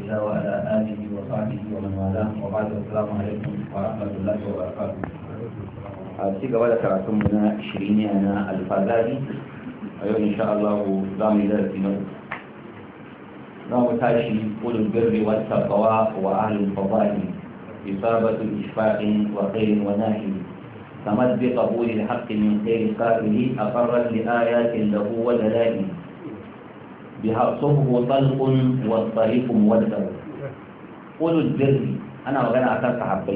الله وعلى آله وصحبه ومن والاه وبعد السلام عليكم ورحمة الله وبركاته. أتيك ولا كراتم من شرين أنا الفازاري أيوة إن شاء الله دام إلى الدين. نوع تاشي أولو البر والتقوى وأهل الفضائل إصابة إشفاق وخير وناهي تمد بقبول الحق من خير قائله أقرت لآيات له ودلائل بها صبه طلق والطريق مودع أولو البر أنا وغنى أكان صحابي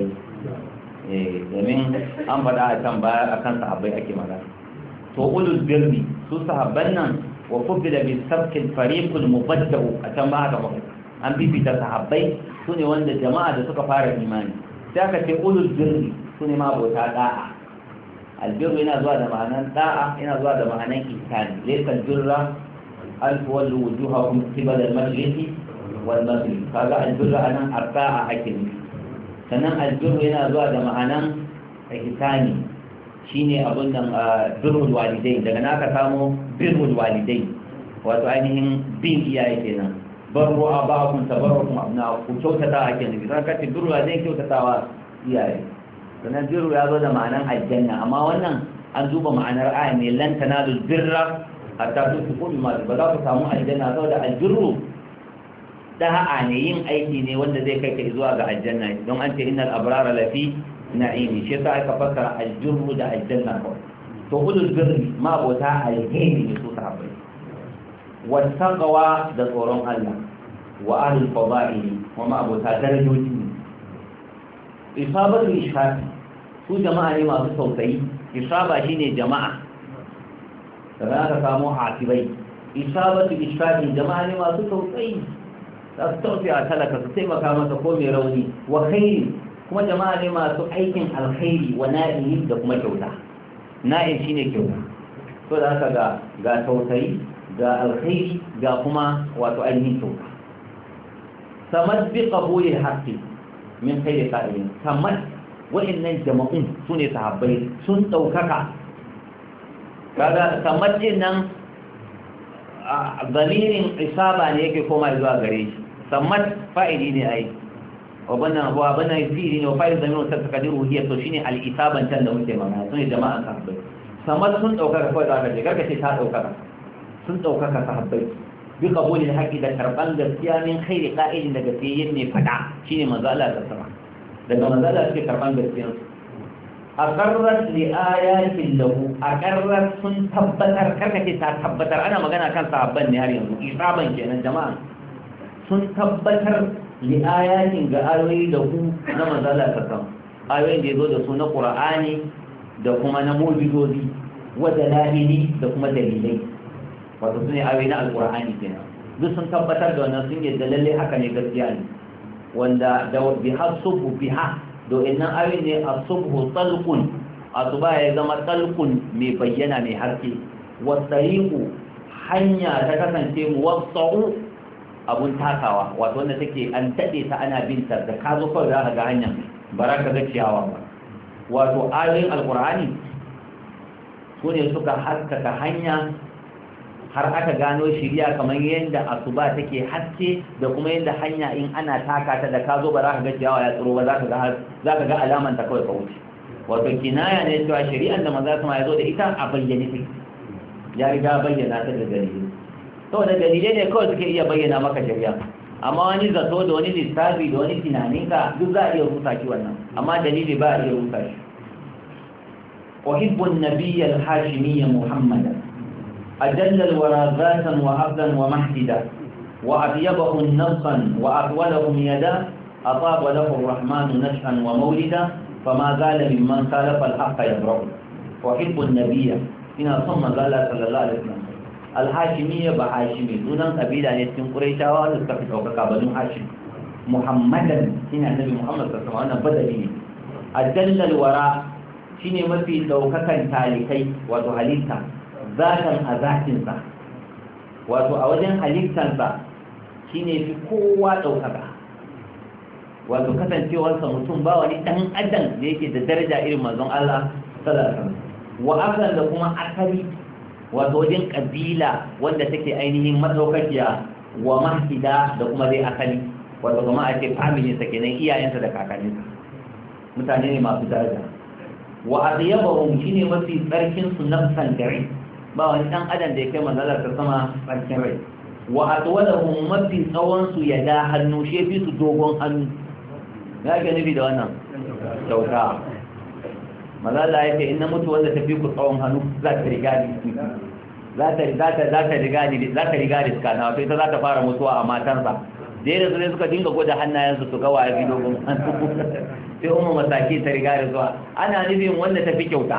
domin an faɗa a can baya akan sahabbai ake magana to ulul birri su sahabban nan wa fuddila bi sabqil fariqul mubaddau a can ba haka ba an bibita sahabbai sune wanda jama'a da suka fara imani sai aka ce ulul birri sune ma abota da'a albirru yana zuwa da ma'anan da'a yana zuwa da ma'anan ihsani laysa albirra an tuwallu wujuhakum qibala al-mashriqi wal maghrib kaga albirra anan arba'a ake nufi sannan albirru yana zuwa da ma'anan ihsani shine abun nan birrul walidai daga naka samu birrul walidai wato ainihin bin iyaye kenan barru aba'akum tabarrukum abna'akum kyautata ake nufi zaka ce birrul walidai kyautatawa iyaye sannan birru ya zo da ma'anan aljanna amma wannan an duba ma'anar aya ne lan tanalul birra hatta tunfiqu mimma ba za ku samu aljanna saboda albirru da'a ne yin aiki ne wanda zai kai ka zuwa ga aljanna don an ce innal abrara lafi na'imi shi yasa aka fassara aljurru da aljanna kawai to ulul birri ma bota alheri ne su sahabbai wattaqwa da tsoron Allah wa ahlul fadaili wa ma bota darajoji ne isabatu ishaq su jama'a ne masu tausayi isaba shine jama'a daga aka samu hasibai isabatu ishaq jama'a ne masu tausayi za su tausi a talaka su taimaka masa ko mai rauni wa khairi kuma jama'a ne masu aikin alkhairi wa na'im da kuma kyauta na'im shine kyauta to da haka ga tausayi ga alkhairi ga kuma wato ainihin kyauta samad bi qabuli haqqi min khairi qa'ilin samad wa'annan jama'un sune sahabbai sun daukaka kaga samad din nan zamirin isaba ne yake koma zuwa gare shi sammat fa'ili ne ai wabana fili ne wa fa'il zamirin sa takadiru hiya to shine al-isaban can da muke magana sune jama'an sahabbai sammat sun daukaka kawai zaka je karka ce ta daukaka sun daukaka sahabbai bi qabulil haqqi da karban gaskiya min khairi qa'ilin daga sayyin ne fada shine manzo Allah ta sama daga manzo Allah suke karban gaskiya aqarrat li ayatin lahu aqarrat sun tabbatar karka ce ta tabbatar ana magana kan sahabban ne har yanzu isaban kenan jama'a sun tabbatar li ayatin ga ayoyi da ku na manzala sallam ayoyin da yazo da su na qur'ani da kuma na mu'jizozi wa dalaili da kuma dalilai wato sune ayoyi na alqur'ani kenan duk sun tabbatar da wannan sun yadda lalle haka ne gaskiya ne wanda da bihasubu biha do innan ayoyin ne asubhu talqun asuba ya zama talqun mai bayyana mai haske wa tariqu hanya ta kasance muwassau abun takawa wato wanda take an dade ta ana binta da ka zo kawai za ka ga hanyar baraka ga ciyawa ba wato ayoyin alqur'ani sune suka haskaka hanya har aka gano shiriya kamar yadda asuba take haske da kuma yadda hanya in ana taka ta da ka zo ba za ka ga ciyawa ya tsiro ba za ka ga alaman ta kawai ka wuce wato kinaya ne cewa shari'ar da manzo sama ya zo da ita a bayyane take ya riga bayyana ta da dalili saboda dalilai ne kawai suke iya bayyana maka shari'a amma wani zato da wani lissafi da wani tunaninka duk za a iya rusa shi wannan amma dalili ba a iya rusa shi uhibbu an-nabiyya al-hashimiyya muhammadan ajalla al-wara zatan wa abdan wa mahdida wa abyabahum nafsan wa atwalahum yada ataba lahu ar-rahman nash'an wa mawlida fama zala mimman khalafa al-haqqa yabra'u uhibbu an-nabiyya ina son manzo Allah sallallahu alaihi wasallam al-hashimiyya ba hashimi sunan kabila ne cikin quraishawa da suka fi daukaka banu hashim muhammadan shine annabi muhammad sallallahu alaihi wasallam wannan badali ne ajalla al-wara shine mafi daukakan talikai wato halitta zatan a zatinsa wato a wajen halittansa shine fi kowa daukaka wato kasancewarsa mutum ba wani dan adam da yake da daraja irin manzon Allah sallallahu alaihi wasallam wa akan da kuma akali wato wajen kabila wanda take ainihin madaukakiya wa mahida da kuma dai akali wato kuma a ce family sa kenan iyayensa da kakanninsa mutane ne masu daraja wa adyabahum shine mafi tsarkin su nafsan gari ba wani dan adam da ya kai manzalar ta sama tsarkin rai wa atwalahum mafi tsawon su ya da hannu shi fi su dogon hannu ya ga nabi da wannan kyauta manzala ya ce in na mutu wanda tafi ku tsawon hannu za ta riga ni za ta riga ni suka na wato ita za ta fara mutuwa a matansa da yadda su ne suka dinga gwada hannayensu su gawa ya fi dogon hannu sai umar masaki ta riga da zuwa ana nufin wanda ta fi kyauta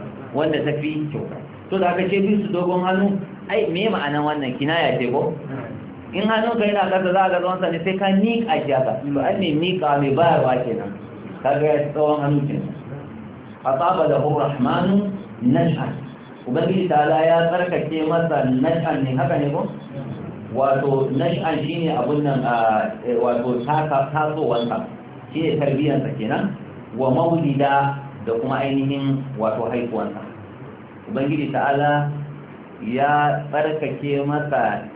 to da aka ce bi su dogon hannu ai me ma'anan wannan kinaya ce ko in hannun ka yana kasa za a ga zuwansa ne sai ka miƙa shi haka to an ne miƙa mai bayarwa kenan ka ga ya tsawon hannu kenan asaba da rahmanu nash'an ubangiji ta'ala ya tsarkake masa nash'an ne haka ne ko wato nash'an shine abun nan wato tasowansa shine tarbiyyarsa kenan wa maulida da kuma ainihin wato haihuwansa ubangiji ta'ala ya tsarkake masa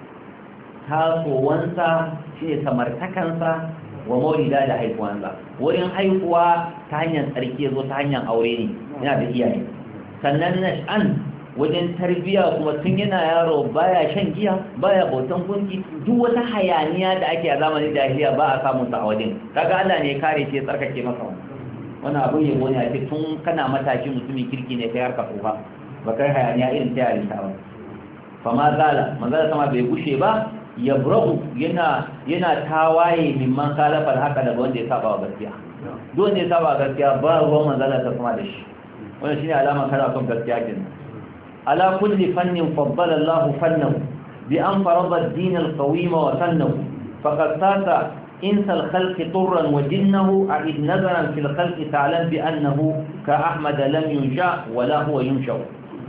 tasowansa shine samartakansa wa maulida da haihuwansa wurin haihuwa ta hanyar tsarki zo ta hanyar aure ne yana da iyaye sannan nash'an wajen tarbiya kuma tun yana yaro baya shan giya baya bautan gunki duk wata hayaniya da ake a zamanin jahiliya ba a samun sa a wajen kaga Allah ne ya kare shi ya tsarkake maka wannan abun yabo ne ake tun kana matashi mutumin kirki ne kai harka tsofa ba kai hayaniya irin ta yarinta ba fa ma zala manzala sama bai gushe ba yabrahu yana tawaye mimman khalafa haka daga wanda ya saba wa gaskiya duk wanda ya saba gaskiya ba ruwan manzala ta kuma da shi wannan shine alama kana son gaskiya kenan على كل فن فضل الله فنه بأن فرض الدين القويم وسنه فقد ساس إنس الخلق طرا وجنه أعد نظرا في الخلق تعلم بأنه كأحمد لم ينشأ ولا هو ينشأ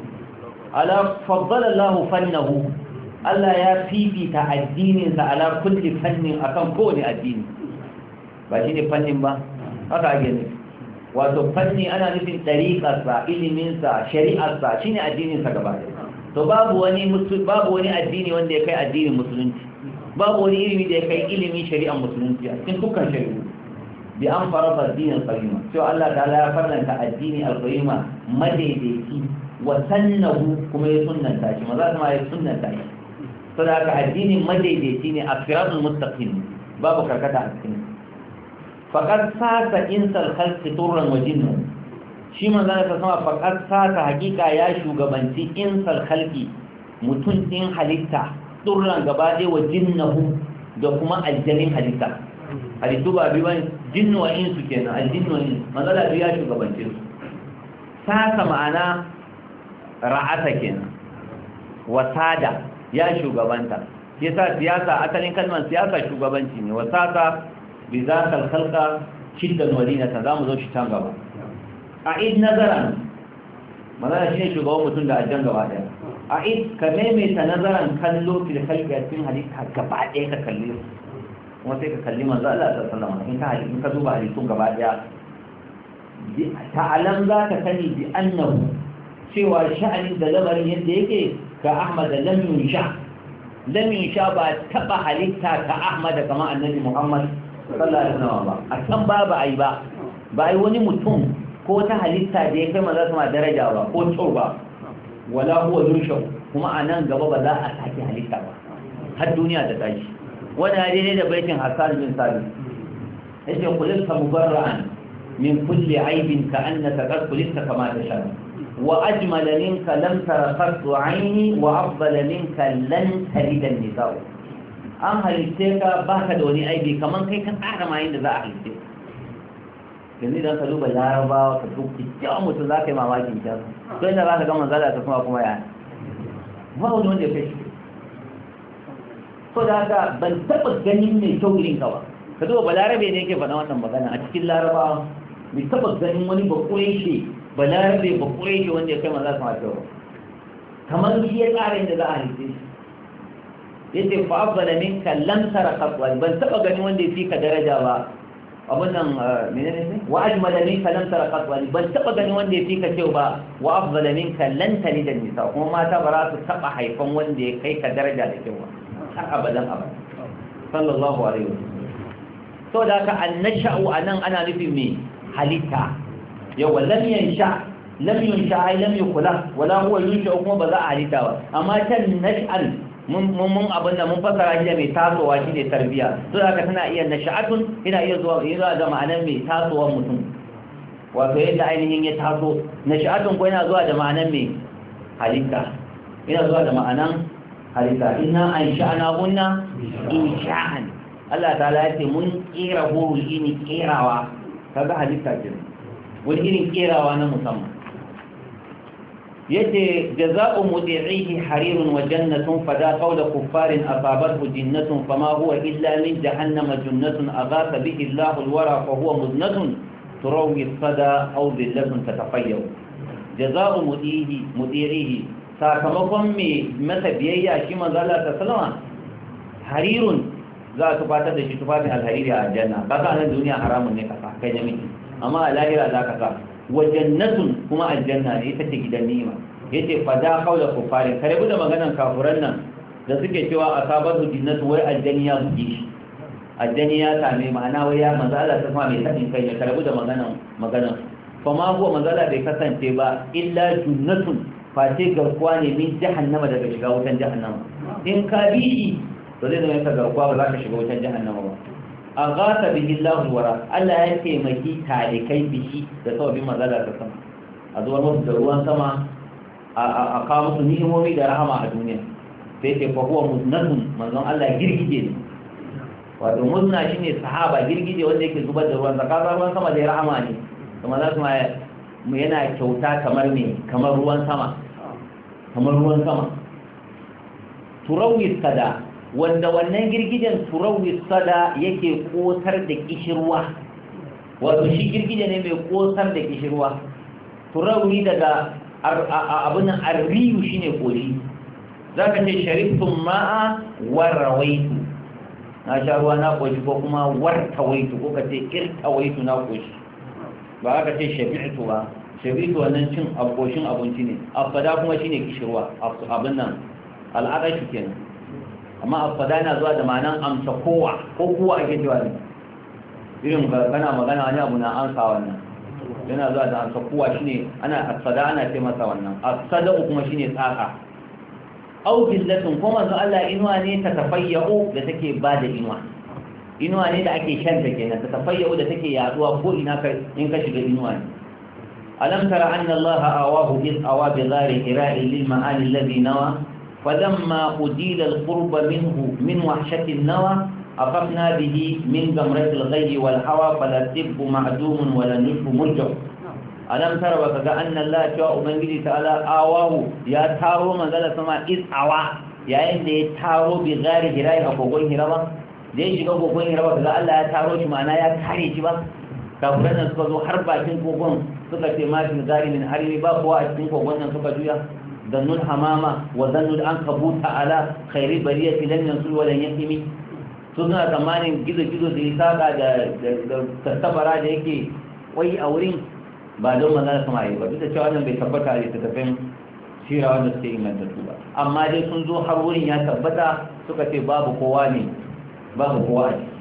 على فضل الله فنه ألا يفي الدين على كل فن أكم كون الدين باشيني فن با هذا أجل wato fanni ana nufin ɗariƙarsa iliminsa shari'arsa shine addininsa gaba to babu wani addini wanda ya kai addinin musulunci babu wani ilimi da ya kai ilimin shari'ar musulunci a cikin dukkan shari'u bi an farada addinin qayyima to Allah ta'ala ya farlanta addini al-qayyima madaidaici wa sannahu kuma ya sunnanta shi maza kuma ya sunnanta shi saboda haka addinin madaidaici ne a siratul mustaqim babu karkata a cikin faƙar sata insal halki turan wajinnu shi manzana ta sama faƙar sata hakika ya shugabanci insal halki mutum ɗin halitta turan gaba ɗaya wa jinnahu da kuma aljanin halitta halittu ba biyu wani jinnu wa insu kenan aljinnu wa insu manzana biyu ya shugabance su sata ma'ana ra'ata kenan wasada ya shugabanta yasa siyasa asalin kalmar siyasa shugabanci ne wasata بذات الخلق شدا ولينة زامو زو شتان غبا أعيد نظرا ماذا شيء شغاو متون دا أجان غبا ديا أعيد كميمة نظرا كلو في الخلق يتين حديث غبا ديا كالليو ومسي كاللي مزا الله صلى الله عليه وسلم إنك دوبا حديثون غبا ديا تعلم ذاك تني بأنه سوى شأن دلمر يديك كأحمد لم ينشأ با تبا حديثا كأحمد كما النبي محمد sallallahu alaihi wasallam ba a can ba ai ba ai wani mutum ko ta halitta da ya kai maza sama daraja ba ko tsau ba wala huwa yunsha kuma anan gaba ba za a sake halitta ba har duniya ta tashi wani hadi ne da baitin Hassan bin Sabit yace kullu mubarra'an min kulli aibin ka annaka qad kulista kama tasha wa ajmala minka lam tara qattu ayni wa afdala minka lan talida an-nisa an halitte ka ba ka da wani aibi kamar kai ka tsara mayin da za a halitte yanzu idan ka duba larabawa ka duk kyawun mutum za ka yi mamakin kyan don da za ka gama zala ta kuma ya ba wani wanda ya kai shi so da haka ban taɓa ganin mai kyau irin ka ba ka duba ba larabe ne yake faɗa wannan magana a cikin larabawa mai taɓa ganin wani bakurai shi ba larabe bakurai shi wanda ya kai maza su ma kyau kamar shi ya tsara inda za a halitte shi yace fa afdala minka lam tara qatwa ban taba gani wanda yafi ka daraja ba abun nan menene ne wa ajmala minka lam tara qatwa ban taba gani wanda yafi ka kyau ba wa afdala minka lan talida nisa kuma mata ba za su taba haifan wanda ya kai ka daraja da kyau ba har abadan abada sallallahu alaihi wasallam saboda haka annasha'u anan ana nufin me halitta yawa lam yunsha ai lam yukula wala huwa yunsha kuma ba za a halitta ba amma can nash'an mun abin da mun fasara shi da mai tasowa shi ne tarbiya to haka tana iya nasha'atun ina iya zuwa da ma'anar mai tasowar mutum wato yadda ainihin ya taso nasha'atun ko yana zuwa da ma'anar mai halitta ina zuwa da ma'anar halitta inna ansha'na hunna insha'an Allah ta'ala ya ce mun kera hurul ini kerawa kaga halitta ce wani irin kerawa na musamman yace jaza'u mudi'ihi harirun wa jannatun fada qawla kuffarin asabathu jinnatun fama huwa illa min jahannama jannatun aghatha bihi Allahu alwara fa huwa muznatun turawi sada aw billatun tatafayyu jaza'u mudi'ihi sakamakon me masa biyayya shi manzo Allah sallama harirun za a tufatar da shi tufafin alhariri a aljanna kasa nan duniya haramun ne kasa kai da miki amma a lahira za ka sa wa jannatun kuma aljanna ne ita ce gidan ni'ima yace fa da qawla kufarin kare da maganan kafuran nan da suke cewa asabatu jannatu wai aljanni ya buge shi aljanni ya same ma'ana wai ya manzo Allah ta kuma mai sadin kai ne kare da maganan fa ma huwa manzo Allah bai kasance ba illa jannatun fa ce garkuwa ne min jahannama daga shiga wutan jahannama in ka bi shi to zai zama ka garkuwa ba za ka shiga wutan jahannama ba a gasa bihi Allahu wara Allah ya taimaki talikai bihi da sababin mazala ta sama a zuwa musu da ruwan sama a kawo musu ni'imomi da rahama a duniya sai ce fa huwa muznatun manzon Allah girgije ne wato muzna shine sahaba girgije wanda yake zubar da ruwan zaka ruwan sama da rahama ne kuma za su mu yana kyauta kamar ruwan sama turawis kada wanda wannan girgijen turawi sada yake kotar da kishirwa wato shi girgije ne mai kotar da kishirwa turawi daga abin arriyu shine koshi zaka ce sharifun ma'a warawaitu na sha ruwa na koshi ko kuma wartawaitu ko ka ce irtawaitu na koshi ba aka ce shabi'tu ba shabi'tu wannan cin aboshin abinci ne afada kuma shine kishirwa abin nan al'adashi kenan amma afada yana zuwa da ma'anan amsa kowa ko kowa ake cewa ne irin kana magana wani abu na amsa wannan yana zuwa da amsa kowa shine ana afada ana ce masa wannan afada kuma shine tsaka au billatin kuma manzo Allah inuwa ne ta tafayyu da take bada inuwa ne da ake shanta kenan ta tafayyu da take yaduwa ko ina kai in ka shiga inuwa ne alam tara anna Allah awahu bil awabi ghari ira'i lil ma'ali alladhi nawa فلما أديل القرب منه من وحشة النوى أقفنا به من جمرة الغي والهوى فلا الطب معدوم ولا النجم مرجع ألم ترى وكأن الله شاء من جل تعالى آواه يا تارو من ذلك سما إذ آوا يا إن دي تارو بغير هراء أبوغوين هراء دي شكا أبوغوين هراء كذا الله يا تارو شمعنا يا كاري شبا كافرنا سكا ذو حربا تنكوكم سكا تمات من غاري من حريم باقوا أتنكوكم سكا جويا ظنوا الحمامة وظنوا الأنكبوت على خير برية لم ينصر ولن يتمي suna tsammanin gizo-gizo da ya saka da tattabara da yake wai a wurin ba don maza da samayi ba duk da cewa wannan bai tabbata a littattafin shira wanda suke ingantattu ba amma dai sun zo har wurin ya tabbata suka ce babu kowa ne babu kowa ne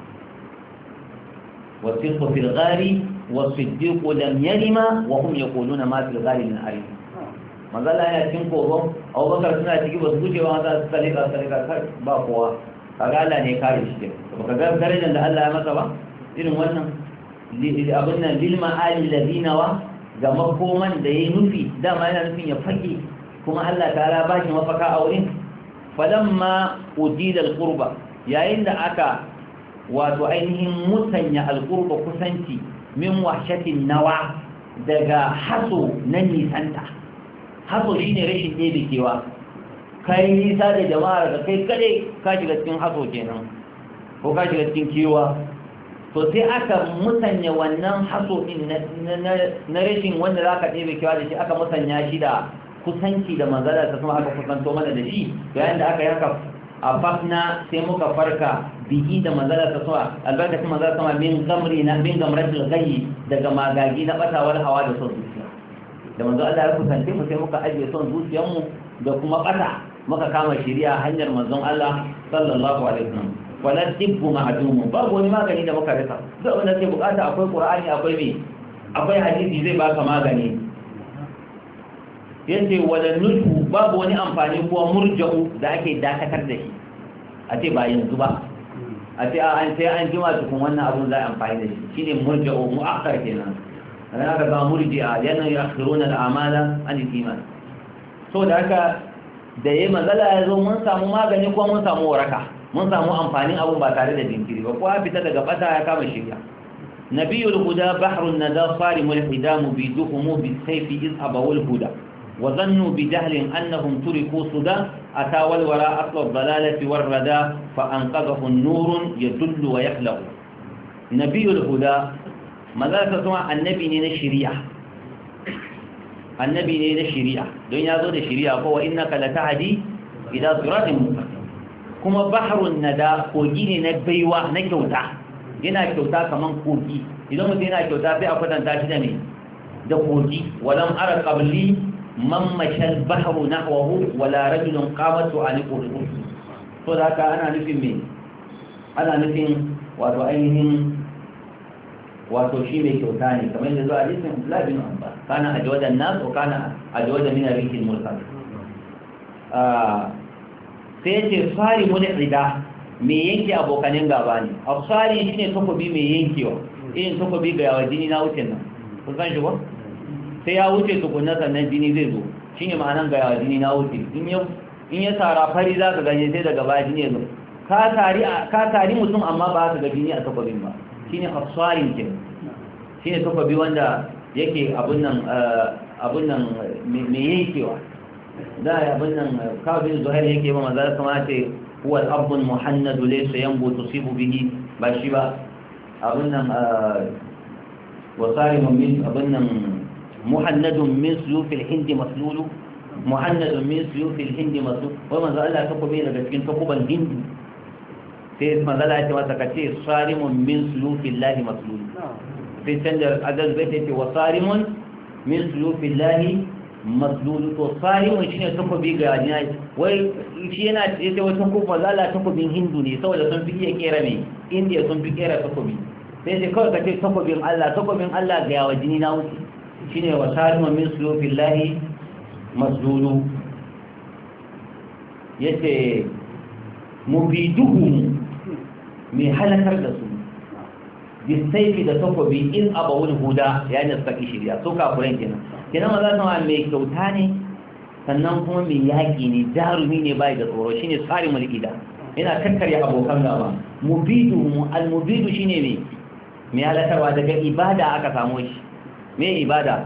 wasu fil gari wasu diku lam yalima wa hum yaquluna ma fil gari min arif mazala yana cikin kogon abubakar suna ciki ba su guje ba maza su salika ba kowa kaga Allah ne kare shi ba ka ga darajar da Allah ya masa ba irin wannan abin nan lil ma'ali ladina wa ga makoman da yayi nufi dama yana nufin ya fake kuma Allah ta'ala ba shi mafaka a wurin falamma udila alqurba yayin da aka wato ainihin musanya alqurba kusanci min wahshatin nawa daga haso na nisanta haso shine rashin ɗebe kewa kai nisa da jama'ar da kai kade ka shiga cikin haso kenan ko ka shiga cikin kewa to sai aka musanya wannan haso din na rashin wanda za ka ɗebe kewa da shi aka musanya shi da kusanci da manzala ta kuma aka kusanto mana da shi yayin da aka yi haka a fafna sai muka farka biki da manzala ta kuma albarkacin manzala ta kuma min gamratul gayyi daga magagi na batawar hawa da son zuciya da manzo Allah ya kusance mu sai muka ajiye son zuciyarmu da kuma bata muka kama shari'a hanyar manzon Allah sallallahu alaihi wasallam wala tibbu ma'dum babu wani magani da muka rasa duk wanda ke bukata akwai qur'ani akwai hadisi zai baka magani yace wala nutu babu wani amfani ko murja'u da ake dakatar da shi a ce ba yanzu ba a ce an sai an jima tukun wannan abun za a amfani da shi shine murja'u mu'akkar kenan ana ga ba murji'a yana yakhiruna al'amala an al-iman so da haka da yayi matsala ya zo mun samu magani ko mun samu waraka mun samu amfanin abun ba tare da jinkiri ba ko a fita daga bata ya kama shirya nabiyul huda bahrun nada sarimul hidamu biduhum bisayfi iz abawul huda وظنوا بجهل أنهم تركوا صدى أتى والوراء أصل الضلالة والردى فأنقذه النور يدل ويخلق نبي الهدى ماذا تسمع النبي نين الشريعة النبي نين الشريعة دون يازود الشريعة فهو إنك لتهدي إلى صراط مستقيم كما بحر الندى كوجين نبيوة نكوتا yana kyauta kaman kogi idan mutum yana kyauta sai a kwatanta shi da ne da kogi walam ara qabli man mashal bahru nahwahu wala rajulun qamatu an qurbu to da haka ana nufin wato ainihin wato shi mai kyauta ne kamar yadda zuwa hadisin Abdullah bin Abbas kana ajwadan nas wa kana ajwada min ar-rihil mursal sai yace fari mulida me yanke abokanin gaba ne afsari shine takobi mai yankewa irin takobi ga yawa jini na wucin nan kun san shi ko sai ya wuce tukunna sannan jini zai zo shine ma'anan ga yawa jini na wuce in ya tara fari za ka ganye sai daga baya jini ya zo ka tari mutum amma ba ka ga jini a takobin ba shine afsarin ke shine takobi wanda yake abun nan mai yankewa da abun nan kawai zuhair yake ba maza sama ce huwa al-abd al-muhannad laysa yanbu tusibu bihi ba shi ba abun nan wasarim min abun nan muhannadun min suyuf al-hind maslul muhannadun min suyuf al-hind maslul wai manzo Allah ta kobe daga cikin takuban hindu sai manzo Allah ya ce masa kace sarimun min suyuf Allah maslul sai canjar adal bai ce wasarimun min suyuf Allah maslul to sarimun shine takobi ga ajina wai shi yana yace wata kufa zalla takobin hindu ne saboda sun fi iya kera ne indiya sun fi kera takobi sai sai kawai kace takobin Allah ga yawa jini na wuce shine wasarimun min suyuf Allah maslul yace mubiduhum mai halakar da su bisaifi da takobi in abawul huda ya ne suka shirya so kafuran kenan maza sama mai kyauta ne sannan kuma mai yaƙi ne jarumi ne bai da tsoro shine tsarin mulkida yana kakkarya abokan gaba al-mubidu shine mai halakarwa daga ibada aka samu shi me ibada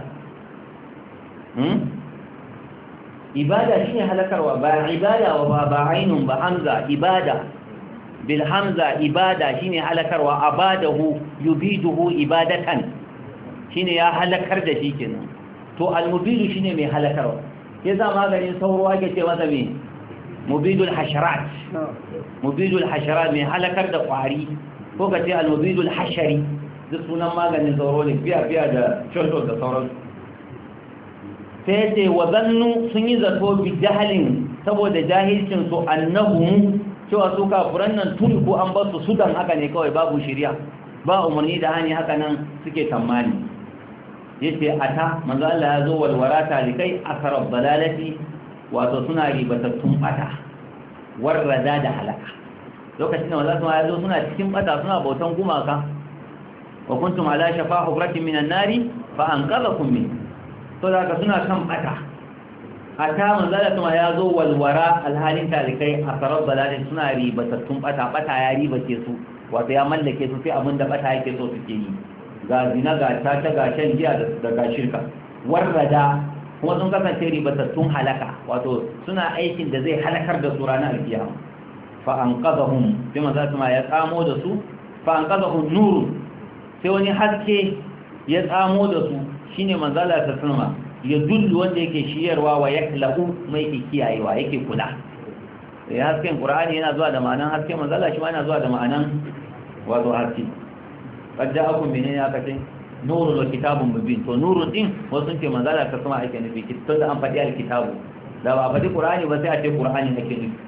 ibada shine halakarwa ba ibada wa ba ainun ba hamza ibada bil hamza ibada shine halakarwa abadahu yubiduhu ibadatan shine ya halakar da shi kenan to al mubidu shine mai halakarwa yasa maganin sauro ake ce masa me mubidul hasharat mai halakar da kwari ko kace al mubidul hashari duk sunan maganin sauro ne biya da shorto da sauran sai ce wa zannu sun yi zato bi jahalin saboda jahilcin su annahum cewa su kafuran nan tun ko an ba su sudan haka ne kawai babu shari'a ba umarni da hani haka nan suke tammani yace ata manzo Allah ya zo walwara talikai asarab dalalati wato suna ribatattun bata warrada da halaka lokacin da manzo Allah ya zo suna cikin bata suna bautan gumaka wa kuntum ala shafa hubratin minan nari fa anqadhakum min to daga suna kan bata ata manzala kuma ya zo walwara alhalin talikai a sarar balalin suna ribatattun bata ya ribace su wato ya mallake su sai abinda bata yake so suke yi ga zina ga tata ga shan giya da ga shirka warrada kuma sun kasance ribatattun halaka wato suna aikin da zai halakar da su ranar alkiyama fa anqadhahum sai manzala kuma ya tsamo da su fa anqadhahum nur sai wani haske ya tsamo da su shine manzala ta sunma ya dullu wanda yake shiyarwa wa yaklahu mai yake kiyayewa yake kula ya hasken qur'ani yana zuwa da ma'anan haske manzala shi ma yana zuwa da ma'anan wato haske kadda akun menene aka ce nurul wa kitabun mubin to nurul din wasu ce manzala ta kuma ake nufi kitabun da an faɗi alkitabu da ba faɗi qur'ani ba sai a ce qur'ani ake nufi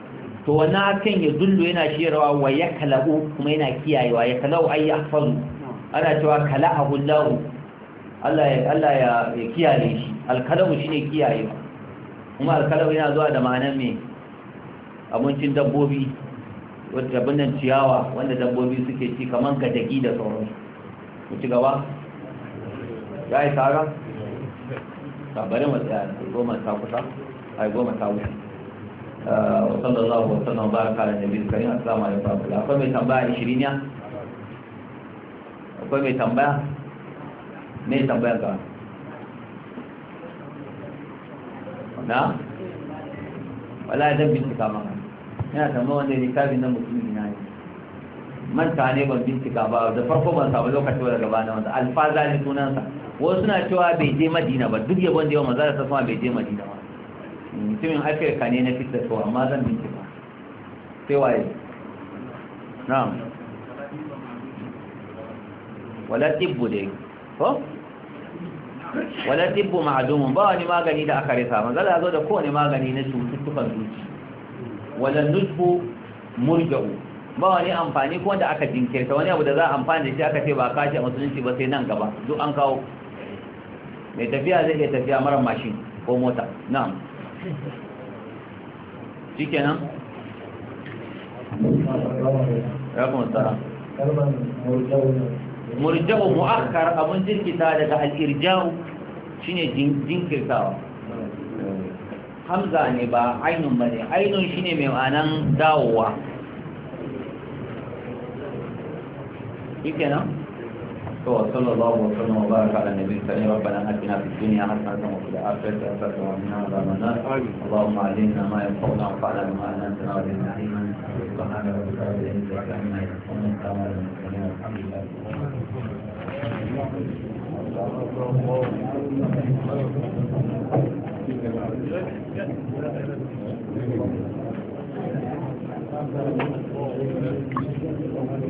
to wannan hasken ya dullu yana shirawa wa ya kala'u kuma yana kiyayewa ya kala'u ai ya faru ana cewa kala'ahu Allah ya kiyaye shi alkala'u shine kiyayewa kuma alkala'u yana zuwa da ma'anar me abincin dabbobi wanda abinnan ciyawa wanda dabbobi suke ci kaman gadagi da sauransu ku ci gaba ya yi tara bari mu tsaya goma ta kusa ai goma ta wuce sallallahu alaihi wasallam baraka ala nabiyil karim assalamu alaikum akwai mai tambaya 20 ne akwai mai tambaya ka na wala zan bincika maka ina tambaya wanda littafin na musulmi na ne manta ne ban bincika ba da farko ban samu lokaci da gaba na wanda alfaza ne sunansa wasu suna cewa bai je madina ba duk yabon da yawan manzara ta sama bai je madina ba mutumin afirka ne na fitar so amma zan bincika sai waye na'am wala tibbu dai ko wala tibbu ma'dumun ba wani magani da aka risa manzara zo da kowane magani na cututtukan zuci wala nujbu murja'u ba wani amfani ko wanda aka jinkirta wani abu da za a amfani da shi aka ce ba kashi a musulunci ba sai nan gaba duk an kawo mai tafiya zai iya tafiya mara mashin ko mota na'am shi kenan ya kuma tsara murja'u mu'akkar abun jirkita daga al'irja'u shine jinkirtawa hamza ne ba ainun ba ne ainun shine mai ma'anan dawowa شكرا وصلى الله وسلم وبارك على النبي الكريم ربنا آتنا في الدنيا حسنة وفي الآخرة حسنة وقنا عذاب النار اللهم علمنا ما ينفعنا وانفعنا بما علمتنا وزدنا علما سبحان ربك رب العزة عما يصفون وسلام على المرسلين والحمد لله